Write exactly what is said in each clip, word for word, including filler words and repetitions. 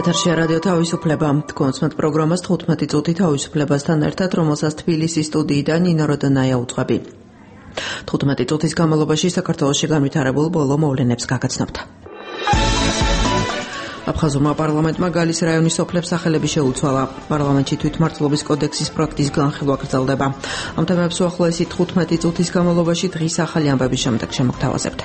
ეთერში რადიო თავისუფლება. კონსმეთ პროგრამას თხუთმეტი წუთი თავისუფლებასთან ერთად, რომელსაც თბილისის სტუდიიდან ნინო როდონაია უძღვები. თხუთმეტი წუთის განმავლობაში საქართველოში განვითარებულ ბოლო მოვლენებს გაგაცნობთ. აფხაზურმა პარლამენტმა გალის რაიონის სოფლებს სახელები შეუცვალა. პარლამენტში თვითმმართველობის კოდექსის პროექტის განხილვა გრძელდება. ამ თემებს უახლოესი თხუთმეტი წუთის განმავლობაში დღის ახალი ამბების შემდეგ შემოგთავაზებთ.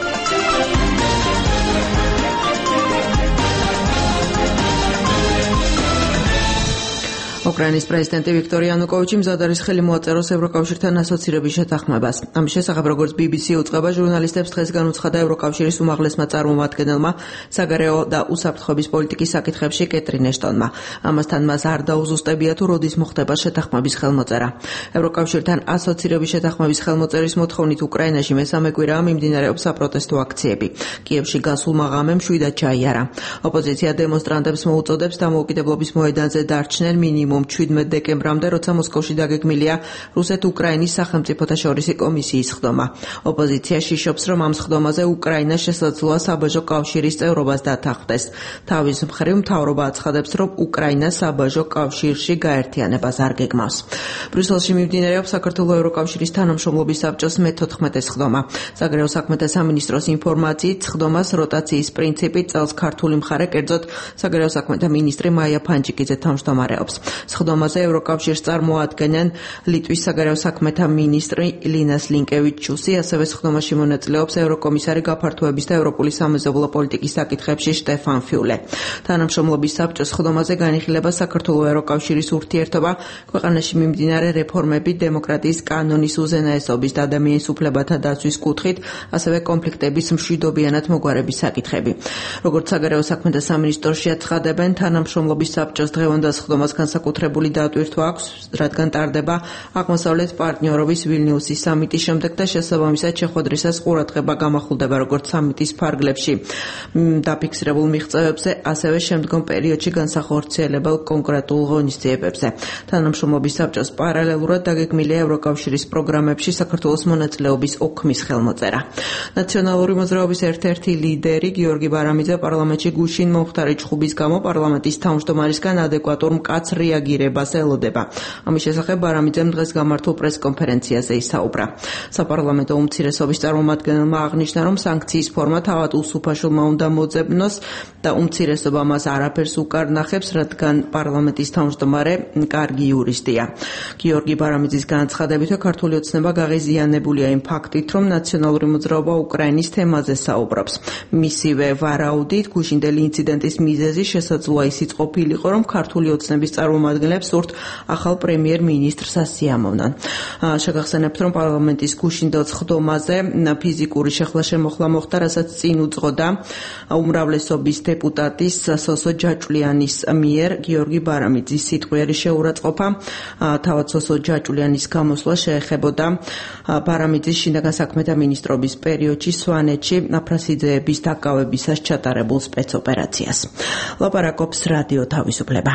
უკრაინის პრეზიდენტი ვიქტორ იანუკოვიჩი მზად არის ხელი მოაწეროს ევროკავშირთან ასოცირების შეთანხმებას. ამის შესახებ, როგორც ბი ბი სი უწყება, ჟურნალისტებს დღეს განუცხადა ევროკავშირის უმაღლესმა წარმომადგენელმა საგარეო და უსაფრთხოების პოლიტიკის საკითხებში კეტრინ ეშტონმა. ამასთან მას არ დაუზუსტებია თუ როდის მოხდება შეთანხმების ხელმოწერა. ევროკავშირთან ასოცირების შეთანხმების ხელმოწერის მოთხოვნით უკრაინაში მესამე კვირაა მიმდინარეობს საპროტესტო აქციები. კიევში გასულმა ღამემ შვიდად ჩაიარა. ოპოზიცია დემონსტრანტებს მოუწოდებს დამოუკიდებლობის მოედანზე დარჩნენ მინიმუმ შვიდმეტ დეკემბრამდე, როცა მოსკოვში დაგეგმილია რუსეთ-უკრაინის სახელმწიფოთა შორისი კომისიის სხდომა. ოპოზიცია შიშობს, რომ ამ სხდომაზე უკრაინა შესაძლოა საბაჟო კავშირის წევრობას დათანხმდეს. თავის მხრივ მთავრობა აცხადებს, რომ უკრაინა საბაჟო კავშირში გაერთიანებას არ გეგმავს. ბრიუსელში მიმდინარეობს საქართველოს ევროკავშირის თანამშრომლობის საბჭოს მეთოთხმეტე სხდომა. საგარეო საქმეთა სამინისტროს ინფორმაციით, სხდომას როტაციის პრინციპით წელს ქართული მხარე, კერძოდ საგარეო საქმეთა მინისტრი მაია ფანჯიკიძე თავმჯდომარეობს. სხდომაზე ევროკავშირს წარმოადგენენ ლიტვის საგარეო საქმეთა მინისტრი ლინას ლინკევიჩუსი, ასევე სხდომაში მონაწილეობს ევროკომისარი გაფართოების და ევროპული სამეზობლო პოლიტიკის საკითხებში შტეფან ფიულე. თანამშრომლობის საბჭოს სხდომაზე განიხილება საქართველოს ევროკავშირის ურთიერთობა, ქვეყანაში მიმდინარე რეფორმები, დემოკრატიის კანონის უზენაესობის და ადამიანის უფლებათა დაცვის კუთხით, ასევე კონფლიქტების მშვიდობიანად მოგვარების საკითხები. როგორც საგარეო საქმეთა სამინისტროში აცხადებენ, თანამშრომლობის საბჭოს დღევანდელ სხდომას განსაკუთრებული დატვირთვა აქვს, რადგან ტარდება აღმოსავლეთ პარტნიორობის ვილნიუსის სამიტის შემდეგ და შესაბამისად შეხვედრისას ყურადღება გამახვილდება როგორც სამიტის ფარგლებში დაფიქსირებულ მიღწევებზე, ასევე შემდგომ პერიოდში განსახორციელებელ კონკრეტულ ღონისძიებებზე. თანამშრომლობის საბჭოს პარალელურად დაგეგმილია ევროკავშირის პროგრამებში საქართველოს მონაწილეობის ოქმის ხელმოწერა. ნაციონალური მოძრაობის ერთ-ერთი ლიდერი გიორგი ბარამიძე პარლამენტში გუშინ მომხდარი ჩხუბის გამო პარლამენტის თავმჯდომარისგან ადეკვატურ მკაცრ რეაგირებას ელოდება. ამის შესახებ ბარამიძემ დღეს გამართულ პრესკონფერენციაზე ისაუბრა. საპარლამენტო უმცირესობის წარმომადგენელმა აღნიშნა, რომ სანქციის ფორმა თავად უსუფაშულმა უნდა მოძებნოს და უმცირესობა მას არაფერს უკარნახებს, რადგან პარლამენტის თავმჯდომარე კარგი იურისტია. გიორგი ბარამიძის განაცხადებით, ქართული ოცნება გაღიზიანებულია იმ ფაქტით, რომ ნაციონალური მოძრაობა უკრაინის თემაზე საუბრობს. მისივე ვარაუდით, გუშინდელი ინციდენტის მიზეზი შესაძლოა ისიც ყოფილიყო, რომ ქართული ოცნების წარმომადგენლებს სურთ ახალ პრემიერ-მინისტრს ასიამოვნონ. შეგახსენებთ, რომ პარლამენტის გუშინდელ სხდომაზე ფიზიკური შეხლა-შემოხლა მოხდა, რასაც წინ უძღოდა უმრავლესობის დეპუტატის სოსო ჯაჭვლიანის მიერ გიორგი ბარამიძის სიტყვიერი შეურაცხყოფა. თავად სოსო ჯაჭვლიანის გამოსვლა შეეხებოდა ბარამიძის შინაგან საქმეთა მინისტრობის პერიოდში სვანეთში აფრასიძეების დაკავებისას ჩატარებულ სპეცოპერაციას. ლაპარაკობს რადიო თავისუფლება.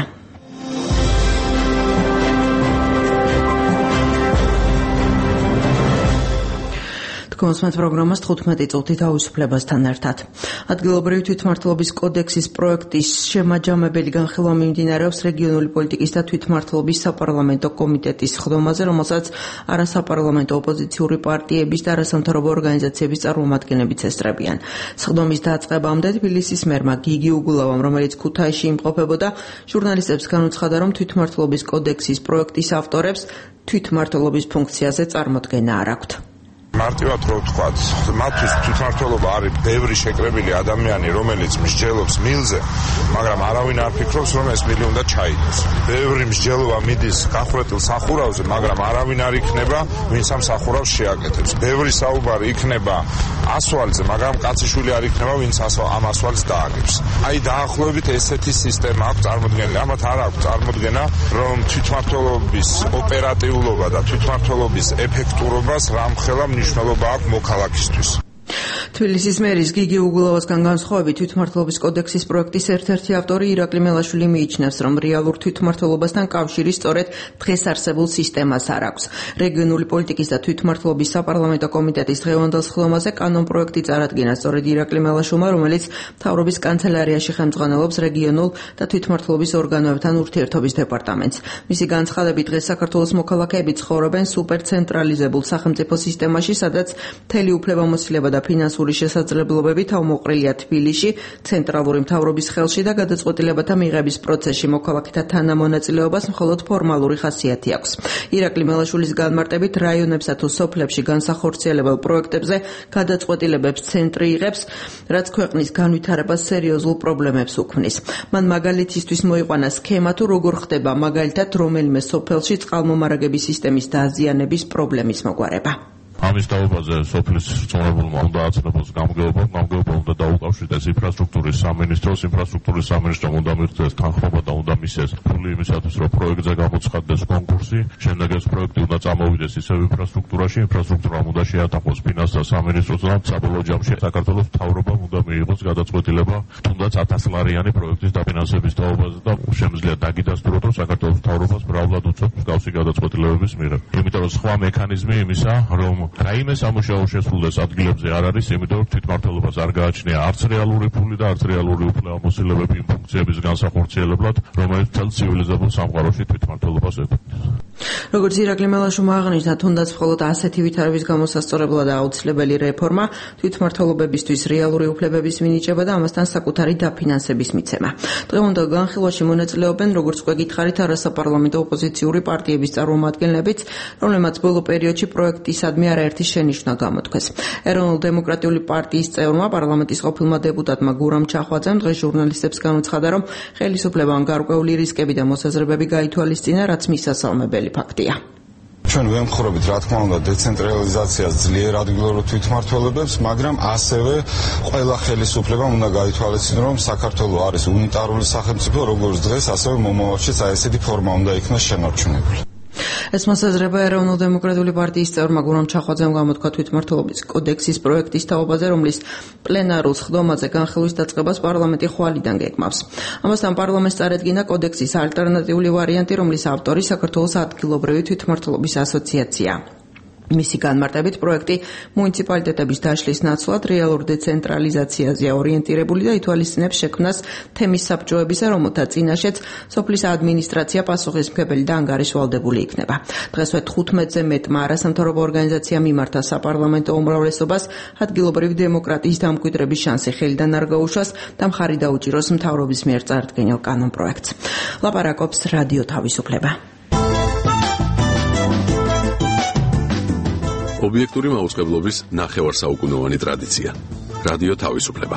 კონსმეთ პროგრამას თხუთმეტი წუთი თავისუფლებასთან ერთად. ადგილობრივი თვითმმართველობის კოდექსის პროექტის შემაჯამებელი განხილვა მიმდინარეობს რეგიონული პოლიტიკის და თვითმმართველობის საპარლამენტო კომიტეტის სხდომაზე, რომელსაც არასაპარლამენტო ოპოზიციური პარტიების და არასამთავრობო ორგანიზაციების წარმომადგენლებიც ესწრებიან. სხდომის დაწყებამდე თბილისის მერმა გიგი უგულავამ, რომელიც ქუთაისში იმყოფებოდა, ჟურნალისტებს განუცხადა, რომ თვითმმართველობის კოდექსის პროექტის ავტორებს თვითმმართველობის ფუნქციაზე წარმოდგენა არ აქვთ. მარტივად რო ვთქვათ, მათთვის თვითმმართველობა არის ბევრი შეკრებილი ადამიანი, რომელიც მსჯელობს მილზე, მაგრამ არავინ არ ფიქრობს, რომ ეს მილი უნდა ჩაიდოს. ბევრი მსჯელობა მიდის გახვრეტილ სახურავზე, მაგრამ არავინ არ იქნება, ვინც ამ სახურავს შეაკეთებს. ბევრი საუბარი იქნება ასვალზე, მაგრამ კაციშვილი არ იქნება, ვინც ამ ასვალს დააგებს. აი დაახლოებით ესეთი სისტემა აქვს წარმოდგენილი. ამათ არ აქვს წარმოდგენა, რომ თვითმმართველობის ოპერატიულობა და თვითმმართველობის ეფექტურობას რამხელა მნიშვნელობა აქვს მოქალაქისთვის. თბილისის მერის გიგი უგულავასგან განსხვავებით თვითმმართველობის კოდექსის პროექტის ერთ-ერთი ავტორი ირაკლი მელაშვილი მიიჩნევს, რომ რეალურ თვითმმართველობასთან კავშირი სწორედ დღეს არსებულ სისტემას არ აქვს. რეგიონული პოლიტიკის და თვითმმართველობის საპარლამენტო კომიტეტის დღევანდელ სხდომაზე კანონპროექტი წარადგინა სწორედ ირაკლი მელაშვილმა, რომელიც მთავრობის კანცელარიაში ხელმძღვანელობს რეგიონულ და თვითმმართველობის ორგანოებთან ურთიერთობის დეპარტამენტს. მისი განცხადებით, დღეს საქართველოს მოქალაქეები ცხოვრობენ სუპერცენტრალიზებულ სახელმწიფო სისტემაში, სადაც მთელი უფლებამოსილება და ფინანსური შესაძლებლობები თავმოყრილია თბილისში, ცენტრალური მთავრობის ხელში და გადაწყვეტილებათა მიღების პროცესში მოქალაქეთა თანამონაწილეობას მხოლოდ ფორმალური ხასიათი აქვს. ირაკლი მელაშვილის განმარტებით, რაიონებსა თუ სოფლებში განსახორციელებელ პროექტებზე გადაწყვეტილებებს ცენტრი იღებს, რაც ქვეყნის განვითარებას სერიოზულ პრობლემებს უქმნის. მან მაგალითისთვის მოიყვანა სქემა თუ როგორ ხდება მაგალითად რომელიმე სოფელში წყალმომარაგების სისტემის დაზიანების პრობლემის მოგვარება. ამის დაობაზე სოფლის რწმუნებულმა უნდა აცნებოს გამგეობა, გამგეობა უნდა დაუკავშირდეს ინფრასტრუქტურის სამინისტროს, ინფრასტრუქტურის სამინისტრომ უნდა მიღწეს თანხმობა და უნდა მისცეს ფული იმისათვის, რომ პროექტზე გამოცხადდეს კონკურსი, შემდეგ ეს პროექტი უნდა წამოვიდეს ისევ ინფრასტრუქტურაში, ინფრასტრუქტურამ უნდა შეატანხოს ფინანსთა სამინისტროს და საბოლოო ჯამში საქართველოს მთავრობამ უნდა მიიღოს გადაწყვეტილება, თუნდაც ათასლარიანი პროექტის დაფინანსების დაობაზე და შემიძლია დაგიდასტუროს, რომ საქართველოს მთავრობას მრავლად უწევს მსგავსი გადაწყვეტილებების მიღება. იმიტომ რომ სხვა მექანიზმი იმისა, რომ რაიმე სამუშაო შესრულდეს ადგილებზე არ არის, იმიტომ რომ თვითმმართველობას არ გააჩნია არც რეალური ფული და არც რეალური უფლებამოსილებები იმ ფუნქციების განსახორციელებლად, რომელიც მთელ ცივილიზებულ სამყაროში თვითმმართველობას ეკუთვნის. როგორც ირაკლი მელაშვილმა აღნიშნა, თუნდაც მხოლოდ ასეთი ვითარების გამოსასწორებლად აუცილებელი რეფორმა, თვითმმართველობებისთვის რეალური უფლებების მინიჭება და ამასთან საკუთარი დაფინანსების მიცემა. დღევანდელ განხილვაში მონაწილეობენ, როგორც უკვე გითხარით, არასაპარლამენტო ოპოზიციური პარტიების წარმომადგენლებიც, რომლებმაც ბოლო პერიოდში პროექტისადმი არაერთი შენიშვნა გამოთქვეს. ეროვნულ-დემოკრატიული პარტიის წევრმა, პარლამენტის ყოფილმა დეპუტატმა გურამ ჩახვაძემ დღეს ჟურნალისტებს განუცხადა, რომ ხელისუფლებამ გარკვეული რისკები და მოსაზრებები გაითვალისწინა, რაც მისასალმებელი ფაქტია. ჩვენ ვემხრობთ, რა თქმა უნდა, დეცენტრალიზაციას, ძლიერ ადგილობრივ თვითმმართველობებს, მაგრამ ასევე ყველა ხელისუფლებამ უნდა გაითვალისწინოს, რომ საქართველო არის უნიტარული სახელმწიფო, როგორც დღეს, ასევე მომავალშიც აი ესეთი ფორმა უნდა იქნას შენარჩუნებული. ეს მოსაზრება ეროვნულ-დემოკრატიული პარტიის წევრმა გურამ ჩახვაძემ გამოთქვა თვითმმართველობის კოდექსის პროექტის თაობაზე, რომლის პლენარულ სხდომაზე განხილვის დაწყებას პარლამენტი ხვალიდან გეკმავს. ამასთან პარლამენტს წარედგინა კოდექსის ალტერნატიული ვარიანტი, რომლის ავტორი საქართველოს ადგილობრივი თვითმმართველობის ასოციაცია. მისი განმარტებით, პროექტი მუნიციპალიტეტების დაშლის ნაცვლად რეალურ დეცენტრალიზაციაზე ორიენტირებული და ითვალისწინებს შექმნას თემის საბჭოებისა, რომელთა წინაშეც სოფლის ადმინისტრაცია პასუხისმგებელი და ანგარიშვალდებული იქნება. დღესვე თხუთმეტზე მეტმა არასამთავრობო ორგანიზაციამ მიმართა საპარლამენტო უმრავლესობას ადგილობრივი დემოკრატიის დამკვიდრების შანსი ხელიდან არ გაუშვას და მხარი დაუჭიროს მთავრობის მიერ წარდგენილ კანონპროექტს. ლაპარაკობს რადიო თავისუფლება. ობიექტური მაუწყებლობის ნახევარსაუკუნოვანი ტრადიცია. რადიო თავისუფლება.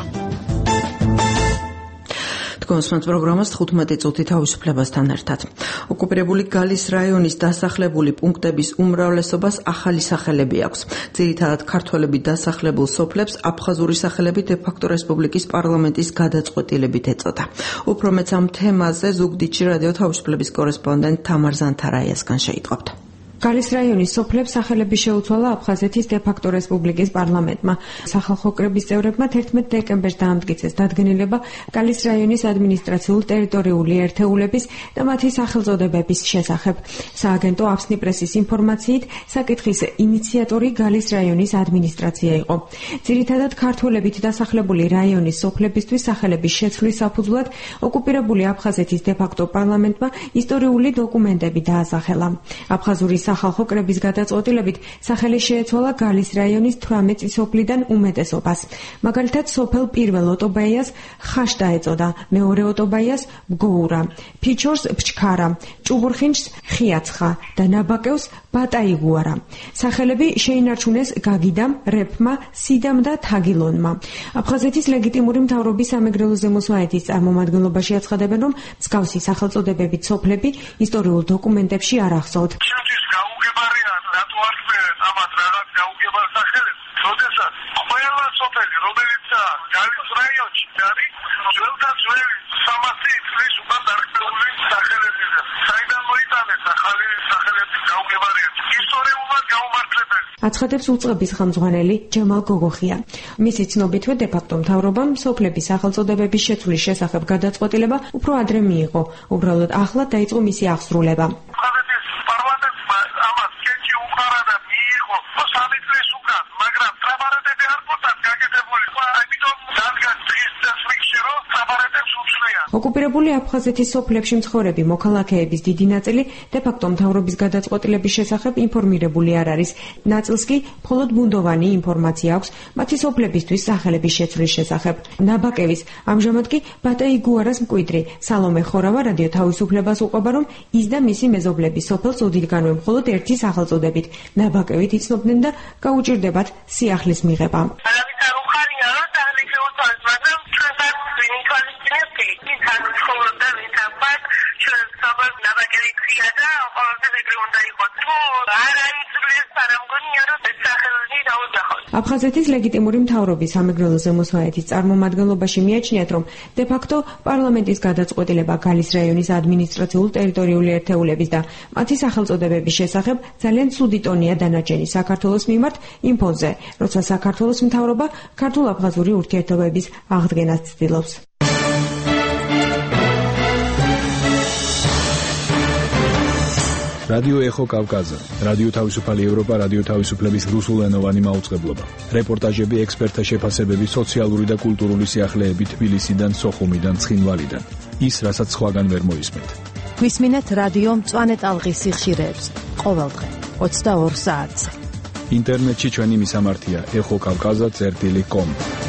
თქვენს პროგრამას თხუთმეტი წუთი თავისუფლებასთან ერთად. ოკუპირებული გალის რაიონის დასახლებული პუნქტების უმრავლესობას ახალი სახელები აქვს. ძირითადად ქართველები დასახლებულ სოფლებს აფხაზური სახელები დე-ფაქტო რესპუბლიკის პარლამენტის გადაწყვეტილებით ეწოდა. უფრო მეც ამ თემაზე ზუგდიდში რადიო თავისუფლების კორესპონდენტ თამარ ზანთარაიასგან შეიტყობთ. გალის რაიონის სოფლებს სახელები შეუცვალა აფხაზეთის დე-ფაქტო რესპუბლიკის პარლამენტმა. სახალხო კრების წევრებმა თერთმეტ დეკემბერს დაამტკიცეს დადგენილება გალის რაიონის ადმინისტრაციულ-ტერიტორიული ერთეულების და მათი სახელწოდებების შესახებ. სააგენტო აფსნი პრესის ინფორმაციით, საკითხის ინიციატორი გალის რაიონის ადმინისტრაცია იყო. ძირითადად ქართველებით დასახლებული რაიონის სოფლებისთვის სახელების შეცვლის საფუძვლად ოკუპირებული აფხაზეთის დე-ფაქტო პარლამენტმა ისტორიული დოკუმენტები დაასახელა. აფხაზური სახალხო კრების გადაწყვეტილებით სახელი შეეცვალა გალის რაიონის თვრამეტი სოფლიდან უმეტესობას. მაგალითად, სოფელ პირველ ოტობაიას ხაშტა ეწოდა, მეორე ოტობაიას ბგოურა, ფიჩორს ფჩქარა, ჭუბურხინჩს ხიაცხა და ნაბაკევს ბატაიგუარა. სახელები შეინარჩუნეს გაგიდამ, რეფმა, სიდამ და თაგილონმა. აფხაზეთის ლეგიტიმური მთავრობის სამეგრელო ზემოსვანეთის წარმომადგენლობაში აცხადებენ, რომ მსგავსი სახელწოდებებით სოფლები ისტორიულ დოკუმენტებში არ ახსოვთ. გაუგებარია რატო არ წერენ ამათ რაღაც გაუგებარ სახელებს, როდესაც ყველა სოფელი, რომელიც გალის რაიონში არის, ძველთან ძველი სამასი წლის უკან დარქმეული სახელებია. საიდან მოიტანეს ახალი სახელების გაუგებარია? ისტორიულად გაუმართლებელი. აცხადებს უწყების ხელმძღვანელი ჯემალ გოგოხია. მისი ცნობითვე დე-ფაქტო მთავრობამ სოფლების სახელწოდებების შეცვლის შესახებ გადაწყვეტილება უფრო ადრე მიიღო. უბრალოდ ახლა დაიწყო მისი აღსრულება. ოკუპირებული აფხაზეთის სოფლებში მცხოვრები მოქალაქეების დიდი ნაწილი დე-ფაქტო მთავრობის გადაწყვეტილების შესახებ ინფორმირებული არ არის. ნაწილს კი მხოლოდ ბუნდოვანი ინფორმაცია აქვს მათი სოფლებისთვის სახელების შეცვლის შესახებ. ნაბაკევის, ამჟამად კი ბატეი გუარას მკვიდრი სალომე ხორავა რადიო თავისუფლებას უყვება, რომ ის და მისი მეზობლები სოფელს ოდითგანვე მხოლოდ ერთი სახელწოდებით ნაბაკევით იცნობდნენ და გაუჭირდებათ სიახლის მიღება. აფხაზეთის ლეგიტიმური მთავრობის სამეგრელო ზემოსვანეთის წარმომადგენლობაში მიაჩნიათ, რომ დე-ფაქტო პარლამენტის გადაწყვეტილება გალის რაიონის ადმინისტრაციულ-ტერიტორიული ერთეულების და მათი სახელწოდებების შესახებ ძალიან ცუდი ტონია დანარჩენი საქართველოს მიმართ იმ ფონზე, როცა საქართველოს მთავრობა ქართულ-აფხაზური ურთიერთობების აღდგენას ცდილობს. რადიო ეხო კავკაზა, რადიო თავისუფალი ევროპა, რადიო თავისუფლების რუსულენოვანი მაუწყებლობა. რეპორტაჟები, ექსპერტთა შეფასებები, სოციალური და კულტურული სიახლეები თბილისიდან, სოხუმიდან, ცხინვალიდან. ის, რასაც სხვაგან ვერ მოისმენთ. გვისმინეთ რადიო მწვანე ტალღის სიხშირეებს ყოველდღე ოცდაორ საათზე. ინტერნეტში ჩვენი მისამართია ეხო კავკაზა წერტილი კომ.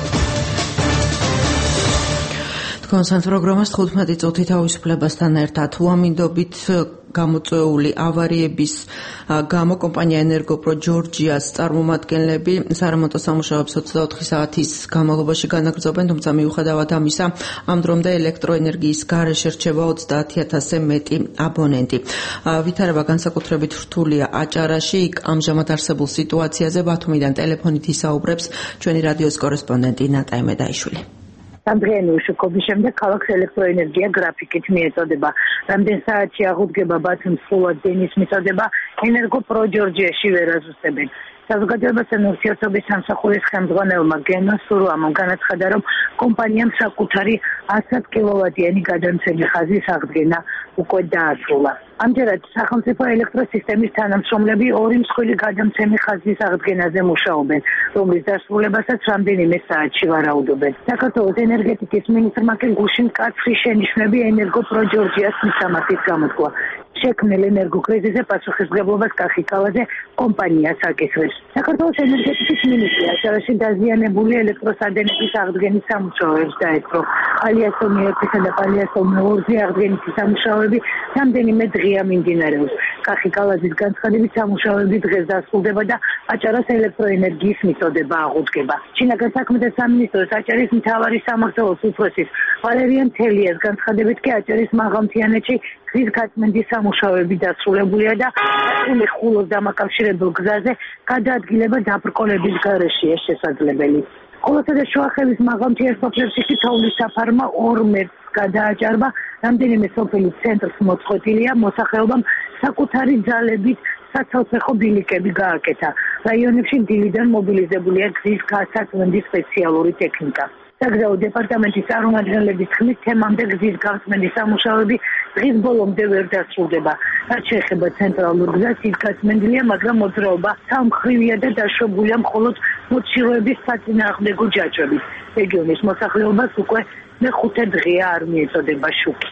კონსანტ პროგრამას თხუთმეტი წუთი თავისუფლებასთან ერთად უამინდობით გამოწვეული ავარიების გამო კომპანია ენერგოპრო ჯორჯიას წარმომადგენლები სარემონტო სამუშაოებს ოცდაოთხი საათის განმავლობაში განაგრძობენ, თუმცა მიუხედავად ამისა, ამ დრომდე ელექტროენერგიის გარეშე რჩება ოცდაათი ათასზე მეტი აბონენტი. ვითარება განსაკუთრებით რთულია აჭარაში, იქ ამჟამად არსებულ სიტუაციაზე ბათუმიდან ტელეფონით ისაუბრებს ჩვენი რადიოს კორესპონდენტი ნატა ემედაიშვილი. სამდღიანი უშუქობის შემდეგ ქალაქს ელექტროენერგია გრაფიკით მიეწოდება. რამდენ საათში აღუდგება ბათუმს სრულად დენის მიწოდება ენერგოპრო ჯორჯიაში ვერ აზუსტებენ. საზოგადოებასთან ურთიერთობის სამსახურის ხელმძღვანელმა გენო სურამომ განაცხადა, რომ კომპანიამ საკუთარი ათას კილოვატიანი გადამცემი ხაზის აღდგენა უკვე დაასრულა. ამჯერად სახელმწიფო ელექტროსისტემის თანამშრომლები ორი მსხვილი გადამცემი ხაზის აღდგენაზე მუშაობენ, რომლის დასრულებასაც რამდენიმე საათში ვარაუდობენ. საქართველოს ენერგეტიკის მინისტრმა კი გუშინ მკაცრი შენიშვნები ენერგოპრო ჯორჯიას მისამართით გამოთქვა. შექმნილ ენერგოკრიზისზე პასუხისმგებლობას კახიკალაძე კომპანიას აკისრებს. საქართველოს ენერგეტიკის მინისტრი აჭარაში დაზიანებული ელექტროსადენების აღდგენის სამუშაოებს დაესწრო. პალიასტომი ერთისა და პალიასტომი ორზე აღდგენის სამუშაოები რამდენიმე დღეა მიმდინარეობს. კახიკალაძის განცხადებით სამუშაოები დღეს დასრულდება და აჭარას ელექტროენერგიის მიწოდება აღუდგება. შინაგან საქმეთა სამინისტროს აჭარის მთავარი სამმართველოს უფროსის ვალერიან თელიას განცხადებით კი აჭარის მაღალმთიანეთში გზის გაწმენდის სამუშაოები დასრულებულია და აწული ხულოს დამაკავშირებელ გზაზე გადაადგილება დაბრკოლების გარეშეა შესაძლებელი. ყოველსა და შუახევის მაღალმთიან სოფლებში კი თოვლის საფარმა ორ მერს გადააჭარბა, რამდენიმე სოფლის ცენტრს მოწყვეტილია, მოსახლეობამ საკუთარი ძალებით საცალფეხო ბილიკები გააკეთა. რაიონებში დილიდან მობილიზებულია გზის გასაწმენდის სპეციალური ტექნიკა. საგზაო დეპარტამენტის წარმომადგენლების თქმით, თემამდე გზის გასწმენდის სამუშაოები დღის ბოლომდე ვერ დასრულდება. რაც შეეხება ცენტრალურ გზას, ის გაწმენდილია, მაგრამ მოძრაობა სამმხრივია და დაშვებულია მხოლოდ მოცილოების საწინააღმდეგო ჯაჭვებით. რეგიონის მოსახლეობას უკვე მეხუთე დღეა არ მიეწოდება შუქი.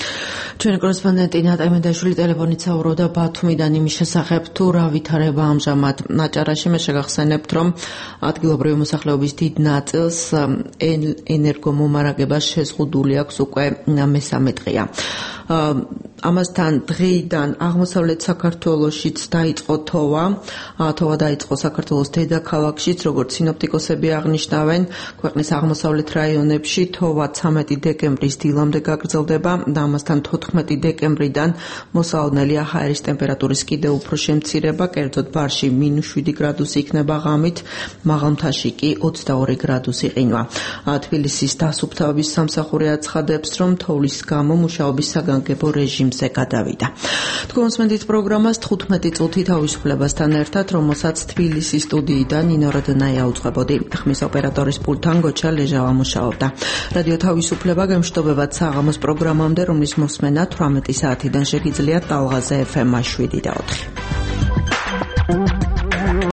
ჩვენი კორესპონდენტი ნატა ემედაიშვილი ტელეფონით საუბრობდა ბათუმიდან იმის შესახებ, თუ რა ვითარება ამჟამად აჭარაში. მე შეგახსენებთ, რომ ადგილობრივი მოსახლეობის დიდ ნაწილს ენერგომომარაგებას შეზღუდული აქვს უკვე მესამე დღეა. ამასთან დღეიდან აღმოსავლეთ საქართველოშიც დაიწყო თოვა. თოვა დაიწყო საქართველოს დედაქალაქშიც, როგორც სინოპტიკოსები აღნიშნავენ, ქვეყნის აღმოსავლეთ რაიონებში თოვა ცამეტი დეკემბრის დილამდე გაგრძელდება და ამასთან თოთხმეტი დეკემბრიდან მოსალოდნელია ჰაერის ტემპერატურის კიდევ უფრო შემცირება, კერძოდ ბარში მინუს შვიდი გრადუსი იქნება ღამით, მაღალმთაში კი ოცდაორი გრადუსი ყინვა. თბილისის დასუფთავების სამსახური აცხადებს, რომ თოვლის გამო მუშაობის საგანგებო რეჟიმი რეჟიმზე გადავიდა. თქვენ მოსმენთ პროგრამას თხუთმეტი წუთი თავისუფლებასთან ერთად, რომელსაც თბილისის სტუდიიდან ნინო როდნაია უწყებოდი. ხმის ოპერატორის პულტთან გოჩა ლეჟავა მუშაობდა. რადიო თავისუფლება გემშვიდობებად საღამოს პროგრამამდე, რომლის მოსმენა თვრამეტი საათიდან შეგიძლიათ ტალღაზე ეფ ემ შვიდი და ოთხი.